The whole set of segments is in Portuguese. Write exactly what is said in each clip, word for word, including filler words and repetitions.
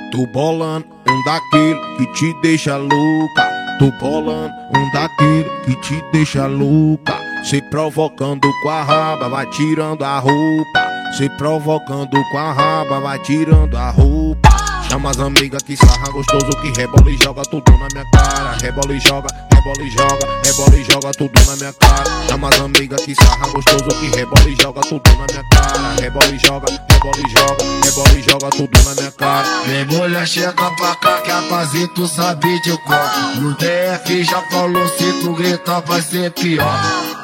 Tô bolando um daquele que te deixa louca. Tô bolando um daquele que te deixa louca. Cê provocando com a raba, vai tirando a roupa. Cê provocando com a raba, vai tirando a roupa. Chama as amigas que sarra gostoso, que rebola e joga tudo na minha cara. Rebola e joga, rebola e joga, rebola e joga tudo na minha cara. Chama as amigas que sarra gostoso, que rebola e joga tudo na minha cara. Rebola e joga, rebola e joga, rebola e joga tudo na minha cara. Vem mulher, chega pra cá que a paz tu sabe de cor. No D F já falou, se tu gritar vai ser pior.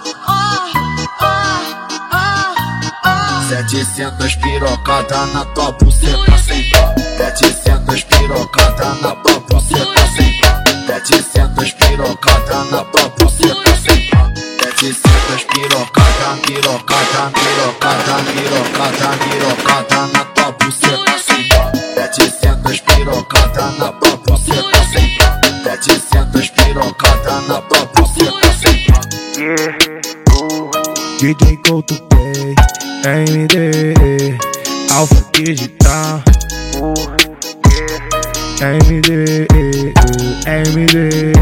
Setecentas pirocada na tua buceta sem dó. Setecentas pirocada na tua buceta sem dó. Setecentas pirocada na tua buceta sem dó. Setecentas pirocada, pirocada, pirocada, pirocada, pirocada na tua buceta sem dó. Setecentas pirocada na tua buceta sem dó. Setecentas pirocada na tua buceta sem dó. D J Coldplay, M D, Alpha Digital, M D, M D.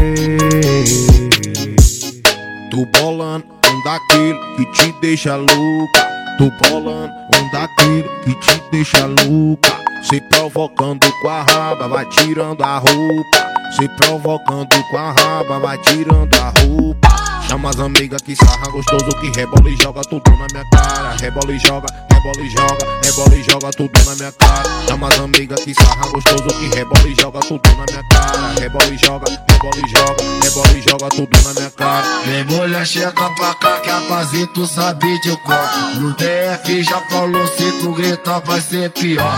Tô bolando um daquele que te deixa louca. Tô bolando um daquele que te deixa louca. Cê provocando com a raba, vai tirando a roupa. Cê provocando com a raba, vai tirando a roupa. Chama as amigas que sarra gostoso, que rebola e joga tudo na minha cara. Rebola e joga, rebola e joga, rebola e joga tudo na minha cara. Chama as amigas que sarra gostoso, que rebola e joga tudo na minha cara. Rebola e joga, rebola e joga, rebola e joga tudo na minha cara. Vem mulher, chega pra cá que a paz tu sabe de cor. No D F já falou, se tu gritar vai ser pior.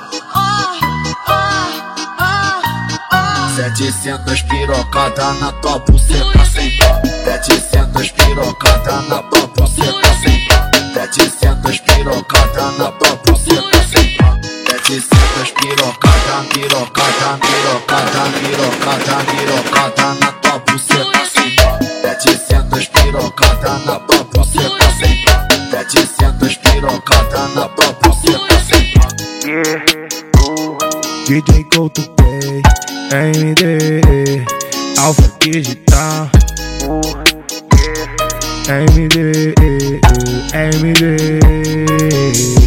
Setecentas pirocada na tua buceta sem dó. Setecentas pirocada na tua buceta sem dó. Setecentas pirocada na tua buceta sem dó. Setecentas pirocada, pirocada, pirocada, pirocada, pirocada na tua buceta sem dó. Setecentas pirocada na tua buceta sem dó. Setecentas pirocada na tua buceta sem dó. D J Coldplay, M D, Alpha Digital, M D, M D.